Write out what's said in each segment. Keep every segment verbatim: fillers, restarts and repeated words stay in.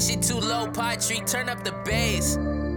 shit too low, pottery, turn up the bass.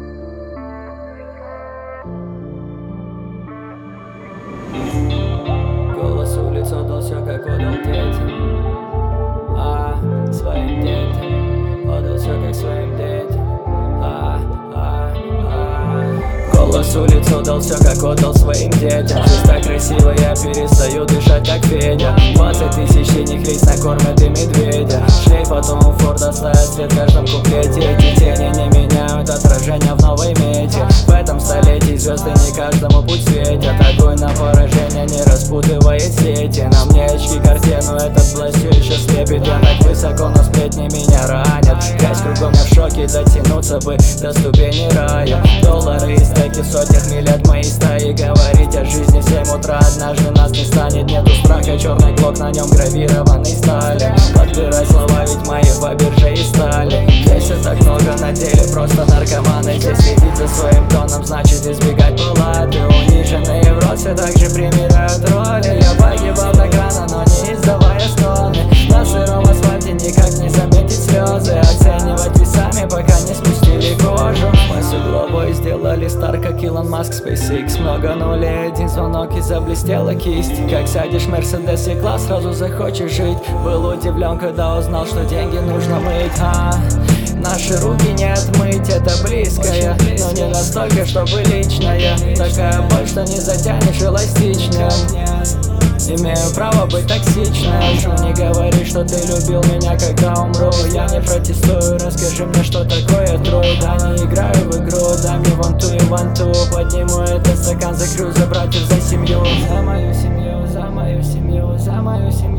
Голос улиц отдал все, как отдал детям. А, своим детям. Отдал все, как своим детям. А, а, а. Голос улиц отдал все, как отдал своим детям. Жизнь так красиво, я перестаю дышать, как Федя. Двадцать тысяч синих лиц накормят и медведя. Шлейф от Том Форда ставит свет в каждом куплете. Эти тени не меняют отражения в новой мете. В этом столетии звезды не каждому путь светят. Огонь на поражение не распутывает сети. На мне очки Cartier, но этот блэст все еще слепит. Я так высоко, но сплетни меня ранят. Грязь кругом, я в шоке, дотянуться бы до ступени рая. Доллары и стеки в сотнях миль от моей стаи. Говорить о жизни в семь утра, однажды нас не станет. Нету страха, черный блок, на нем гравированный стали. Подбирай слова, ведь мои Фаберже и стали. Здесь так много, на деле просто наркоманы. Здесь следить за своим тоном, значит избегать палаты. Униженные в рот все так же примеряют роли. Я погибал так рано, но не издавая стоны. На сыром асфальте никак не заметить слезы. Оценивать весами, пока не спустили кожу. Мы с угловой сделали стар, как Илон Маск, SpaceX. Много нулей, один звонок и заблестела кисть. Как сядешь в Мерседес и класс, сразу захочешь жить. Был удивлен, когда узнал, что деньги нужно мыть. а, Наши руки не отмыть, это близкое, но не настолько, чтобы личное. Такая боль, что не затянешь эластичным. Имею право быть токсичным. Не говори, что ты любил меня, когда умру. Я не протестую, расскажи мне, что такое труд. Да не играю в игру, дай мне вон ту и вон ту. Подниму этот стакан за крю, за братьев, за семью. За мою семью, за мою семью, за мою семью.